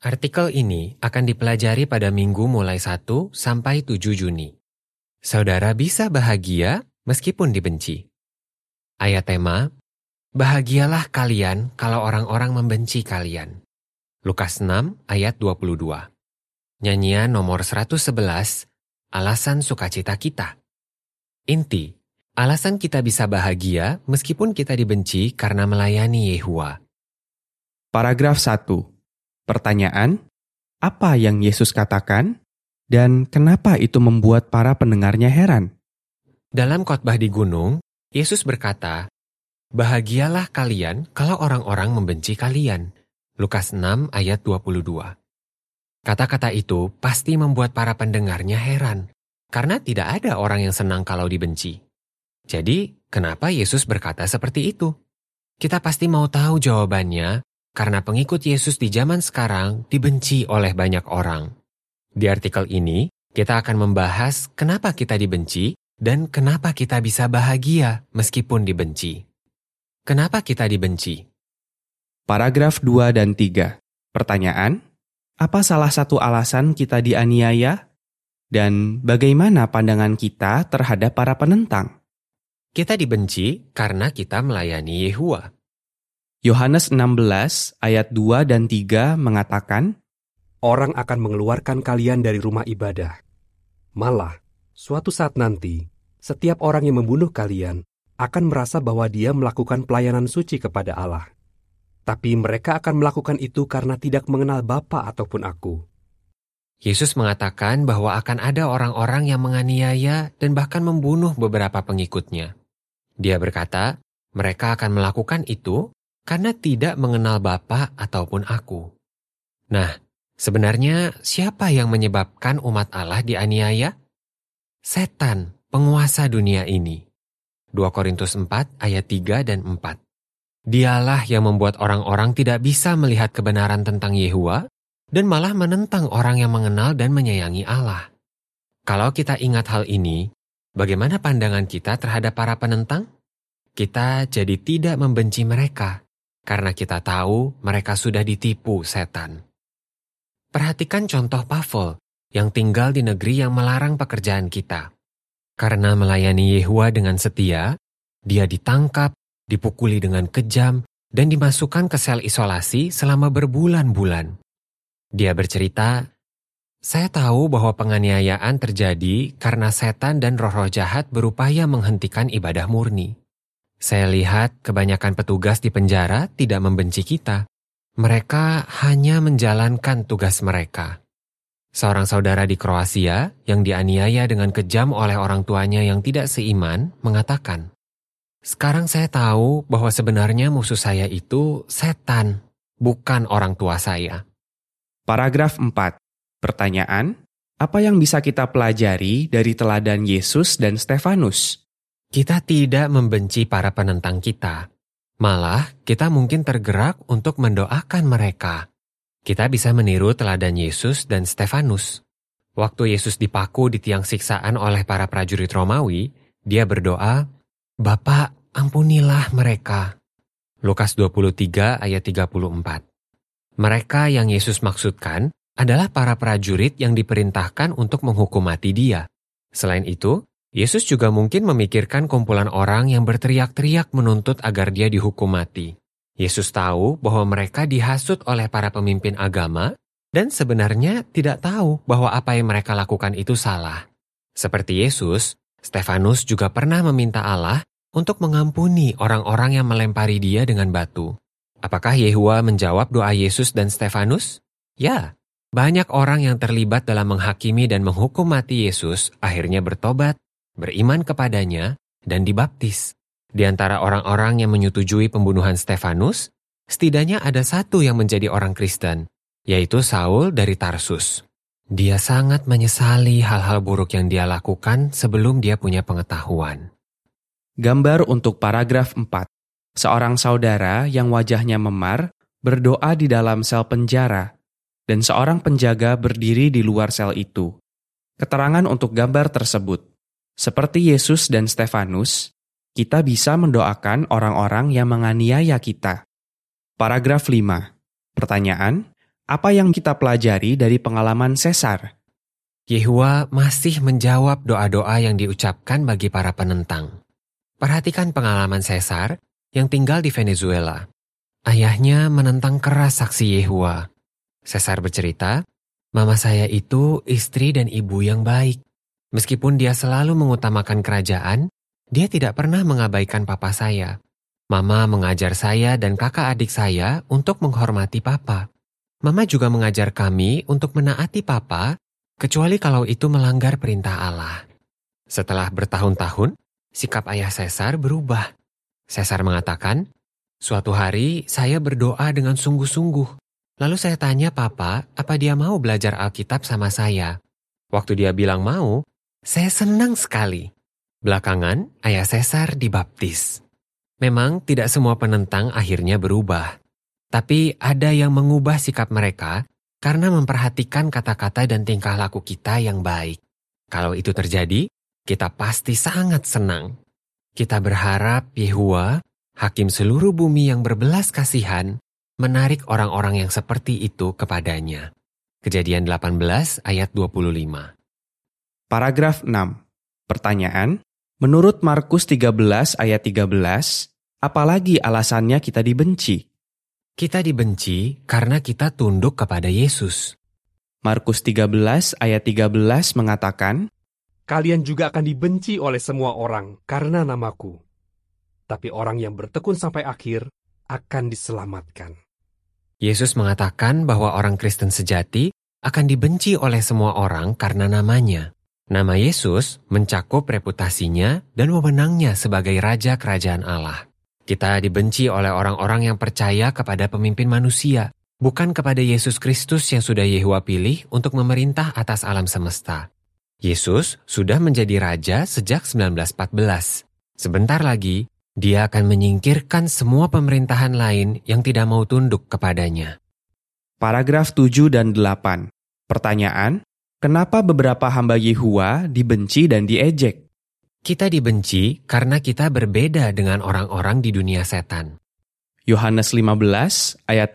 Artikel ini akan dipelajari pada minggu mulai 1 sampai 7 Juni. Saudara bisa bahagia meskipun dibenci. Ayat tema, bahagialah kalian kalau orang-orang membenci kalian. Lukas 6 ayat 22. Nyanyian nomor 111, alasan sukacita kita. Inti, alasan kita bisa bahagia meskipun kita dibenci karena melayani Yehua. Paragraf 1. Pertanyaan, apa yang Yesus katakan dan kenapa itu membuat para pendengarnya heran? Dalam khotbah di gunung, Yesus berkata, bahagialah kalian kalau orang-orang membenci kalian. Lukas 6 ayat 22. Kata-kata itu pasti membuat para pendengarnya heran, karena tidak ada orang yang senang kalau dibenci. Jadi, kenapa Yesus berkata seperti itu? Kita pasti mau tahu jawabannya, karena pengikut Yesus di zaman sekarang dibenci oleh banyak orang. Di artikel ini, kita akan membahas kenapa kita dibenci dan kenapa kita bisa bahagia meskipun dibenci. Kenapa kita dibenci? Paragraf 2 dan 3. Pertanyaan, apa salah satu alasan kita dianiaya? Dan bagaimana pandangan kita terhadap para penentang? Kita dibenci karena kita melayani Yehua. Yohanes 16 ayat 2 dan 3 mengatakan, orang akan mengeluarkan kalian dari rumah ibadah. Malah, suatu saat nanti, setiap orang yang membunuh kalian akan merasa bahwa dia melakukan pelayanan suci kepada Allah. Tapi mereka akan melakukan itu karena tidak mengenal Bapa ataupun aku. Yesus mengatakan bahwa akan ada orang-orang yang menganiaya dan bahkan membunuh beberapa pengikutnya. Dia berkata, mereka akan melakukan itu karena tidak mengenal Bapa ataupun aku. Nah, sebenarnya siapa yang menyebabkan umat Allah dianiaya? Setan, penguasa dunia ini. 2 Korintus 4 ayat 3 dan 4. Dialah yang membuat orang-orang tidak bisa melihat kebenaran tentang Yehua dan malah menentang orang yang mengenal dan menyayangi Allah. Kalau kita ingat hal ini, bagaimana pandangan kita terhadap para penentang? Kita jadi tidak membenci mereka, karena kita tahu mereka sudah ditipu setan. Perhatikan contoh Pavel yang tinggal di negeri yang melarang pekerjaan kita. Karena melayani Yehua dengan setia, dia ditangkap, dipukuli dengan kejam, dan dimasukkan ke sel isolasi selama berbulan-bulan. Dia bercerita, saya tahu bahwa penganiayaan terjadi karena setan dan roh-roh jahat berupaya menghentikan ibadah murni. Saya lihat kebanyakan petugas di penjara tidak membenci kita. Mereka hanya menjalankan tugas mereka. Seorang saudara di Kroasia yang dianiaya dengan kejam oleh orang tuanya yang tidak seiman mengatakan, sekarang saya tahu bahwa sebenarnya musuh saya itu setan, bukan orang tua saya. Paragraf 4. Pertanyaan, apa yang bisa kita pelajari dari teladan Yesus dan Stefanus? Kita tidak membenci para penentang kita. Malah, kita mungkin tergerak untuk mendoakan mereka. Kita bisa meniru teladan Yesus dan Stefanus. Waktu Yesus dipaku di tiang siksaan oleh para prajurit Romawi, dia berdoa, Bapa, ampunilah mereka. Lukas 23 ayat 34. Mereka yang Yesus maksudkan adalah para prajurit yang diperintahkan untuk menghukum mati dia. Selain itu, Yesus juga mungkin memikirkan kumpulan orang yang berteriak-teriak menuntut agar dia dihukum mati. Yesus tahu bahwa mereka dihasut oleh para pemimpin agama dan sebenarnya tidak tahu bahwa apa yang mereka lakukan itu salah. Seperti Yesus, Stefanus juga pernah meminta Allah untuk mengampuni orang-orang yang melempari dia dengan batu. Apakah Yehua menjawab doa Yesus dan Stefanus? Ya, banyak orang yang terlibat dalam menghakimi dan menghukum mati Yesus akhirnya bertobat, beriman kepadanya, dan dibaptis. Di antara orang-orang yang menyetujui pembunuhan Stefanus, setidaknya ada satu yang menjadi orang Kristen, yaitu Saul dari Tarsus. Dia sangat menyesali hal-hal buruk yang dia lakukan sebelum dia punya pengetahuan. Gambar untuk paragraf 4. Seorang saudara yang wajahnya memar berdoa di dalam sel penjara, dan seorang penjaga berdiri di luar sel itu. Keterangan untuk gambar tersebut. Seperti Yesus dan Stefanus, kita bisa mendoakan orang-orang yang menganiaya kita. Paragraf 5. Pertanyaan, Apa yang kita pelajari dari pengalaman Sesar? Yehua masih menjawab doa-doa yang diucapkan bagi para penentang. Perhatikan pengalaman Sesar yang tinggal di Venezuela. Ayahnya menentang keras saksi Yehua. Sesar bercerita, "Mama saya itu istri dan ibu yang baik. Meskipun dia selalu mengutamakan kerajaan, dia tidak pernah mengabaikan papa saya. Mama mengajar saya dan kakak adik saya untuk menghormati papa. Mama juga mengajar kami untuk menaati papa, kecuali kalau itu melanggar perintah Allah." Setelah bertahun-tahun, sikap ayah Sesar berubah. Sesar mengatakan, "Suatu hari saya berdoa dengan sungguh-sungguh. Lalu saya tanya papa apa dia mau belajar Alkitab sama saya. Waktu dia bilang mau, saya senang sekali." Belakangan, ayah Sesar dibaptis. Memang tidak semua penentang akhirnya berubah. Tapi ada yang mengubah sikap mereka karena memperhatikan kata-kata dan tingkah laku kita yang baik. Kalau itu terjadi, kita pasti sangat senang. Kita berharap Yehua, Hakim seluruh bumi yang berbelas kasihan, menarik orang-orang yang seperti itu kepadanya. Kejadian 18 ayat 25. Paragraf 6. Pertanyaan, menurut Markus 13 ayat 13, apalagi alasannya kita dibenci? Kita dibenci karena kita tunduk kepada Yesus. Markus 13 ayat 13 mengatakan, Kalian juga akan dibenci oleh semua orang karena namaku. Tapi orang yang bertekun sampai akhir akan diselamatkan. Yesus mengatakan bahwa orang Kristen sejati akan dibenci oleh semua orang karena namanya. Nama Yesus mencakup reputasinya dan wewenangnya sebagai Raja Kerajaan Allah. Kita dibenci oleh orang-orang yang percaya kepada pemimpin manusia, bukan kepada Yesus Kristus yang sudah Yehua pilih untuk memerintah atas alam semesta. Yesus sudah menjadi Raja sejak 1914. Sebentar lagi, Dia akan menyingkirkan semua pemerintahan lain yang tidak mau tunduk kepadanya. Paragraf 7 dan 8. Pertanyaan, kenapa beberapa hamba Yehua dibenci dan diejek? Kita dibenci karena kita berbeda dengan orang-orang di dunia setan. Yohanes 15 ayat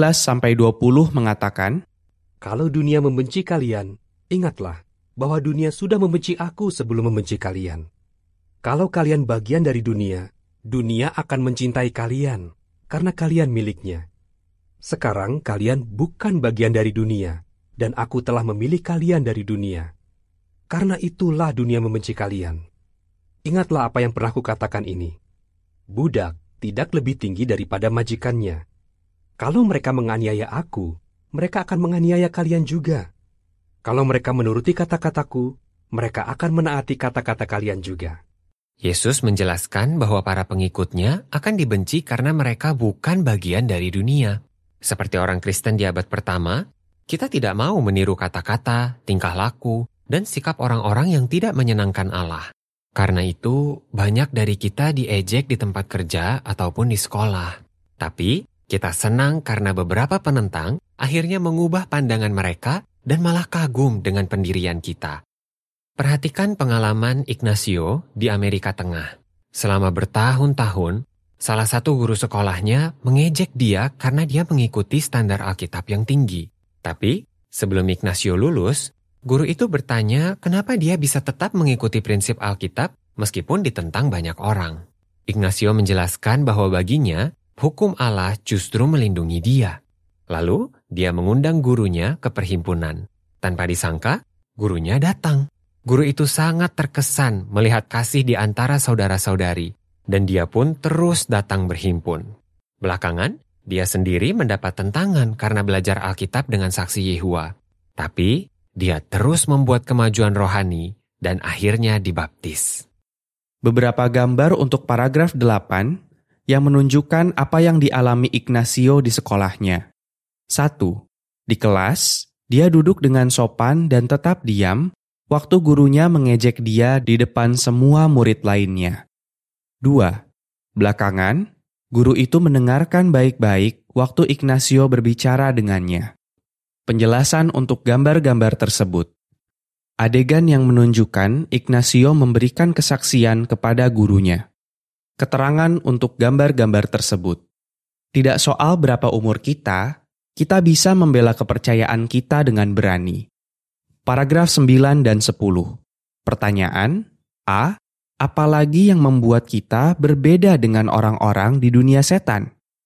18-20 mengatakan, Kalau dunia membenci kalian, ingatlah bahwa dunia sudah membenci aku sebelum membenci kalian. Kalau kalian bagian dari dunia, dunia akan mencintai kalian karena kalian miliknya. Sekarang kalian bukan bagian dari dunia, dan aku telah memilih kalian dari dunia. Karena itulah dunia membenci kalian. Ingatlah apa yang pernah kukatakan ini. Budak tidak lebih tinggi daripada majikannya. Kalau mereka menganiaya aku, mereka akan menganiaya kalian juga. Kalau mereka menuruti kata-kataku, mereka akan menaati kata-kata kalian juga. Yesus menjelaskan bahwa para pengikutnya akan dibenci karena mereka bukan bagian dari dunia. Seperti orang Kristen di abad pertama, kita tidak mau meniru kata-kata, tingkah laku, dan sikap orang-orang yang tidak menyenangkan Allah. Karena itu, banyak dari kita diejek di tempat kerja ataupun di sekolah. Tapi, kita senang karena beberapa penentang akhirnya mengubah pandangan mereka dan malah kagum dengan pendirian kita. Perhatikan pengalaman Ignacio di Amerika Tengah. Selama bertahun-tahun, salah satu guru sekolahnya mengejek dia karena dia mengikuti standar Alkitab yang tinggi. Tapi, sebelum Ignacio lulus, guru itu bertanya kenapa dia bisa tetap mengikuti prinsip Alkitab meskipun ditentang banyak orang. Ignacio menjelaskan bahwa baginya, hukum Allah justru melindungi dia. Lalu, dia mengundang gurunya ke perhimpunan. Tanpa disangka, gurunya datang. Guru itu sangat terkesan melihat kasih di antara saudara-saudari, dan dia pun terus datang berhimpun. Belakangan, dia sendiri mendapat tentangan karena belajar Alkitab dengan saksi Yehua. Tapi, dia terus membuat kemajuan rohani dan akhirnya dibaptis. Beberapa gambar untuk paragraf 8 yang menunjukkan apa yang dialami Ignacio di sekolahnya. 1. Di kelas, dia duduk dengan sopan dan tetap diam waktu gurunya mengejek dia di depan semua murid lainnya. 2. Belakangan, guru itu mendengarkan baik-baik waktu Ignacio berbicara dengannya. Penjelasan untuk gambar-gambar tersebut. Adegan yang menunjukkan Ignacio memberikan kesaksian kepada gurunya. Keterangan untuk gambar-gambar tersebut. Tidak soal berapa umur kita, kita bisa membela kepercayaan kita dengan berani. Paragraf 9 dan 10. Pertanyaan: A. Apalagi yang membuat kita berbeda dengan orang-orang di dunia setan?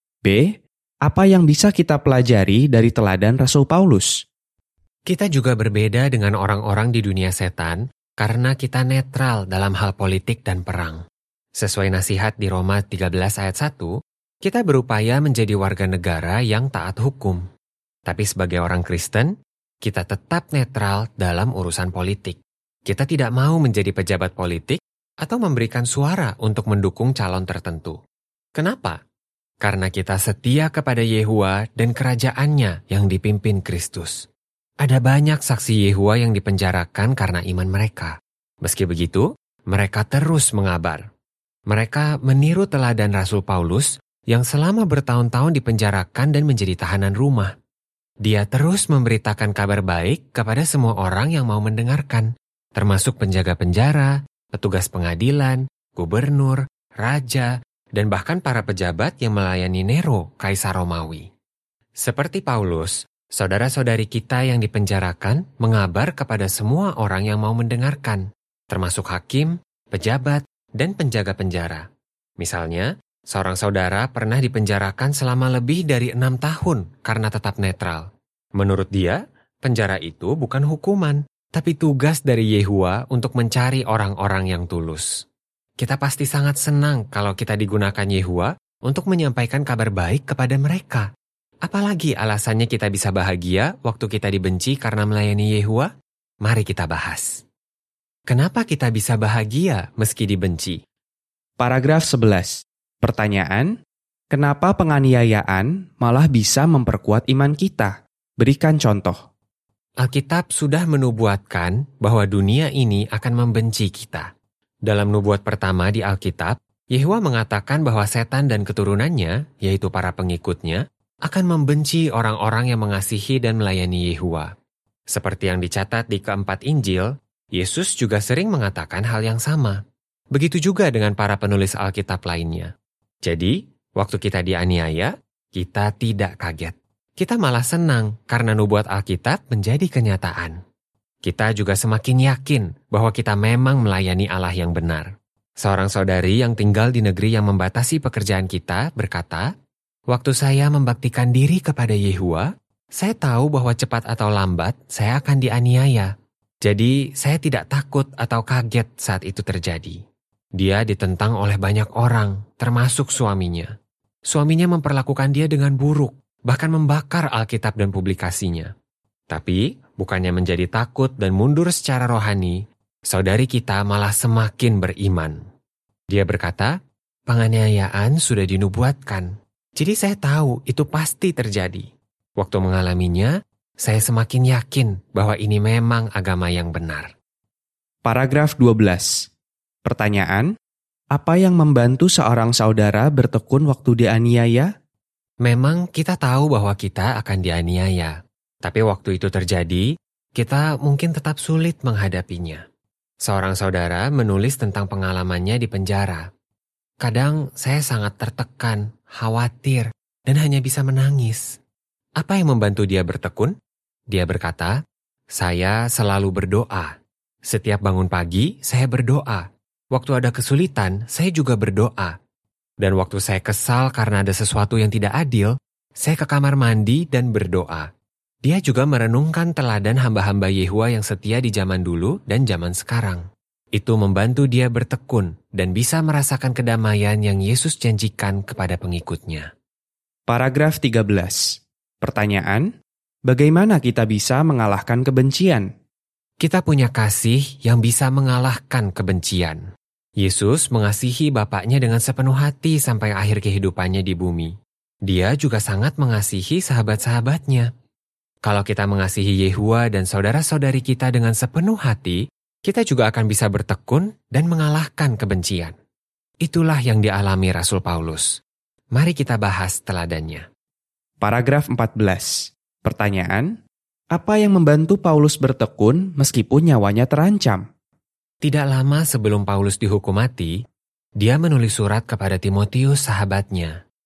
B. Apa yang bisa kita pelajari dari teladan Rasul Paulus? Kita juga berbeda dengan orang-orang di dunia setan karena kita netral dalam hal politik dan perang. Sesuai nasihat di Roma 13 ayat 1, kita berupaya menjadi warga negara yang taat hukum. Tapi sebagai orang Kristen, kita tetap netral dalam urusan politik. Kita tidak mau menjadi pejabat politik atau memberikan suara untuk mendukung calon tertentu. Kenapa? Karena kita setia kepada Yehua dan kerajaannya yang dipimpin Kristus. Ada banyak saksi Yehua yang dipenjarakan karena iman mereka. Meski begitu, mereka terus mengabar. Mereka meniru teladan Rasul Paulus yang selama bertahun-tahun dipenjarakan dan menjadi tahanan rumah. Dia terus memberitakan kabar baik kepada semua orang yang mau mendengarkan, termasuk penjaga penjara, petugas pengadilan, gubernur, raja, dan bahkan para pejabat yang melayani Nero, Kaisar Romawi. Seperti Paulus, saudara-saudari kita yang dipenjarakan mengabar kepada semua orang yang mau mendengarkan, termasuk hakim, pejabat, dan penjaga penjara. Misalnya, seorang saudara pernah dipenjarakan selama lebih dari 6 tahun karena tetap netral. Menurut dia, penjara itu bukan hukuman, tapi tugas dari Yehua untuk mencari orang-orang yang tulus. Kita pasti sangat senang kalau kita digunakan Yehua untuk menyampaikan kabar baik kepada mereka. Apalagi alasannya kita bisa bahagia waktu kita dibenci karena melayani Yehua? Mari kita bahas. Kenapa kita bisa bahagia meski dibenci? Paragraf 11. Pertanyaan: kenapa penganiayaan malah bisa memperkuat iman kita? Berikan contoh. Alkitab sudah menubuatkan bahwa dunia ini akan membenci kita. Dalam nubuat pertama di Alkitab, Yehua mengatakan bahwa setan dan keturunannya, yaitu para pengikutnya, akan membenci orang-orang yang mengasihi dan melayani Yehua. Seperti yang dicatat di keempat Injil, Yesus juga sering mengatakan hal yang sama. Begitu juga dengan para penulis Alkitab lainnya. Jadi, waktu kita dianiaya, kita tidak kaget. Kita malah senang karena nubuat Alkitab menjadi kenyataan. Kita juga semakin yakin bahwa kita memang melayani Allah yang benar. Seorang saudari yang tinggal di negeri yang membatasi pekerjaan kita berkata, "Waktu saya membaktikan diri kepada Yehua, saya tahu bahwa cepat atau lambat saya akan dianiaya. Jadi saya tidak takut atau kaget saat itu terjadi." Dia ditentang oleh banyak orang, termasuk suaminya. Suaminya memperlakukan dia dengan buruk, bahkan membakar Alkitab dan publikasinya. Tapi, bukannya menjadi takut dan mundur secara rohani, saudari kita malah semakin beriman. Dia berkata, "Penganiayaan sudah dinubuatkan. Jadi saya tahu itu pasti terjadi. Waktu mengalaminya, saya semakin yakin bahwa ini memang agama yang benar." Paragraf 12. Pertanyaan: apa yang membantu seorang saudara bertekun waktu dianiaya? Memang kita tahu bahwa kita akan dianiaya. Tapi waktu itu terjadi, kita mungkin tetap sulit menghadapinya. Seorang saudara menulis tentang pengalamannya di penjara. "Kadang saya sangat tertekan, khawatir, dan hanya bisa menangis." Apa yang membantu dia bertekun? Dia berkata, "Saya selalu berdoa. Setiap bangun pagi, saya berdoa. Waktu ada kesulitan, saya juga berdoa. Dan waktu saya kesal karena ada sesuatu yang tidak adil, saya ke kamar mandi dan berdoa." Dia juga merenungkan teladan hamba-hamba Yehua yang setia di zaman dulu dan zaman sekarang. Itu membantu dia bertekun dan bisa merasakan kedamaian yang Yesus janjikan kepada pengikutnya. Paragraf 13. Pertanyaan: bagaimana kita bisa mengalahkan kebencian? Kita punya kasih yang bisa mengalahkan kebencian. Yesus mengasihi Bapaknya dengan sepenuh hati sampai akhir kehidupannya di bumi. Dia juga sangat mengasihi sahabat-sahabatnya. Kalau kita mengasihi Yehua dan saudara-saudari kita dengan sepenuh hati, kita juga akan bisa bertekun dan mengalahkan kebencian. Itulah yang dialami Rasul Paulus. Mari kita bahas teladannya. Paragraf 14. Pertanyaan: apa yang membantu Paulus bertekun meskipun nyawanya terancam? Tidak lama sebelum Paulus dihukum mati, dia menulis surat kepada Timotius sahabatnya.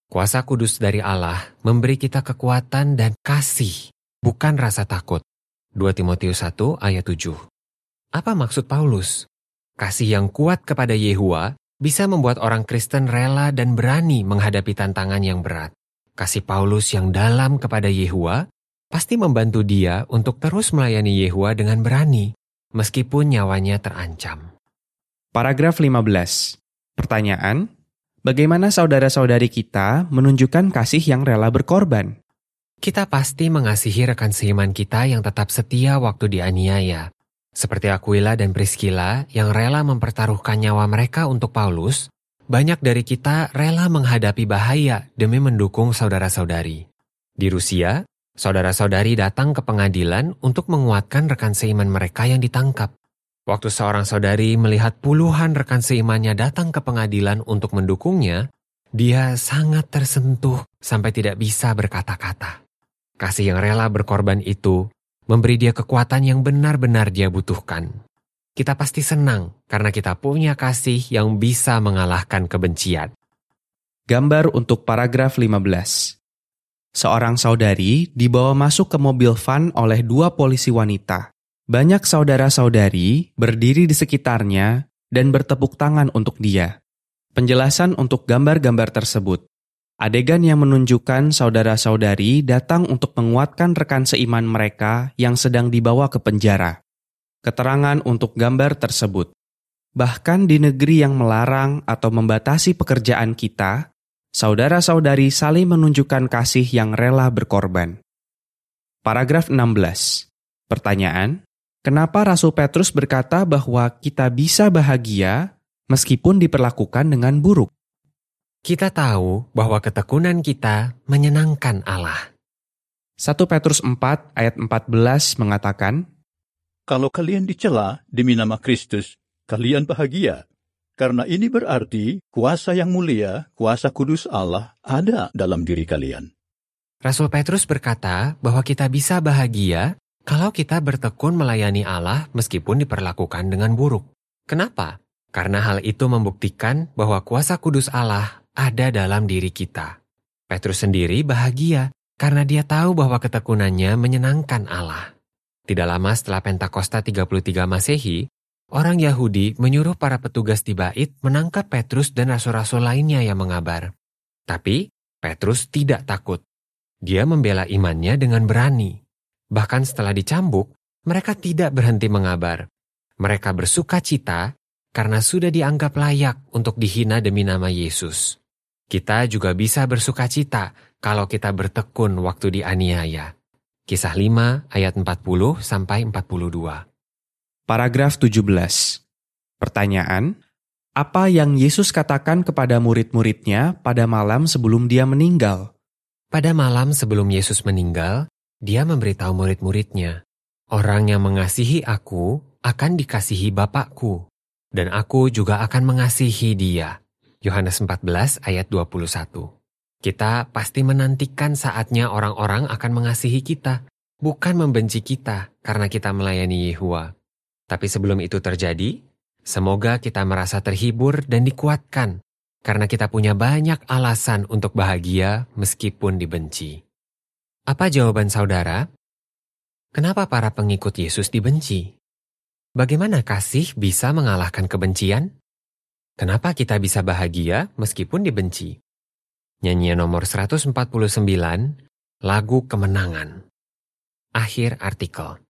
Kuasa kudus dari Allah memberi kita kekuatan dan kasih, bukan rasa takut. 2 Timotius 1 ayat 7. Apa maksud Paulus? Kasih yang kuat kepada Yehua bisa membuat orang Kristen rela dan berani menghadapi tantangan yang berat. Kasih Paulus yang dalam kepada Yehua pasti membantu dia untuk terus melayani Yehua dengan berani, meskipun nyawanya terancam. Paragraf 15. Pertanyaan, bagaimana saudara-saudari kita menunjukkan kasih yang rela berkorban? Kita pasti mengasihi rekan seiman kita yang tetap setia waktu dianiaya. Seperti Aquila dan Priscilla yang rela mempertaruhkan nyawa mereka untuk Paulus, banyak dari kita rela menghadapi bahaya demi mendukung saudara-saudari. Di Rusia, saudara-saudari datang ke pengadilan untuk menguatkan rekan seiman mereka yang ditangkap. Waktu seorang saudari melihat puluhan rekan seimannya datang ke pengadilan untuk mendukungnya, dia sangat tersentuh sampai tidak bisa berkata-kata. Kasih yang rela berkorban itu memberi dia kekuatan yang benar-benar dia butuhkan. Kita pasti senang karena kita punya kasih yang bisa mengalahkan kebencian. Gambar untuk paragraf 15. Seorang saudari dibawa masuk ke mobil van oleh 2 polisi wanita. Banyak saudara-saudari berdiri di sekitarnya dan bertepuk tangan untuk dia. Penjelasan untuk gambar-gambar tersebut. Adegan yang menunjukkan saudara-saudari datang untuk menguatkan rekan seiman mereka yang sedang dibawa ke penjara. Keterangan untuk gambar tersebut. Bahkan di negeri yang melarang atau membatasi pekerjaan kita, saudara-saudari saling menunjukkan kasih yang rela berkorban. Paragraf 16. Pertanyaan, kenapa Rasul Petrus berkata bahwa kita bisa bahagia meskipun diperlakukan dengan buruk? Kita tahu bahwa ketekunan kita menyenangkan Allah. 1 Petrus 4 ayat 14 mengatakan, Kalau kalian dicela demi nama Kristus, kalian bahagia. Karena ini berarti kuasa yang mulia, kuasa kudus Allah ada dalam diri kalian. Rasul Petrus berkata bahwa kita bisa bahagia kalau kita bertekun melayani Allah meskipun diperlakukan dengan buruk. Kenapa? Karena hal itu membuktikan bahwa kuasa kudus Allah ada dalam diri kita. Petrus sendiri bahagia karena dia tahu bahwa ketekunannya menyenangkan Allah. Tidak lama setelah Pentakosta 33 Masehi, orang Yahudi menyuruh para petugas di bait menangkap Petrus dan rasul-rasul lainnya yang mengabar. Tapi Petrus tidak takut. Dia membela imannya dengan berani. Bahkan setelah dicambuk, mereka tidak berhenti mengabar. Mereka bersuka cita karena sudah dianggap layak untuk dihina demi nama Yesus. Kita juga bisa bersuka cita kalau kita bertekun waktu dianiaya. Kisah 5 ayat 40-42. Paragraf 17. Pertanyaan, apa yang Yesus katakan kepada murid-muridnya pada malam sebelum dia meninggal? Pada malam sebelum Yesus meninggal, dia memberitahu murid-muridnya, orang yang mengasihi aku akan dikasihi Bapakku, dan aku juga akan mengasihi dia. Yohanes 14 ayat 21. Kita pasti menantikan saatnya orang-orang akan mengasihi kita, bukan membenci kita karena kita melayani Yehua. Tapi sebelum itu terjadi, semoga kita merasa terhibur dan dikuatkan, karena kita punya banyak alasan untuk bahagia meskipun dibenci. Apa jawaban saudara? Kenapa para pengikut Yesus dibenci? Bagaimana kasih bisa mengalahkan kebencian? Kenapa kita bisa bahagia meskipun dibenci? Nyanyian nomor 149, Lagu Kemenangan. Akhir artikel.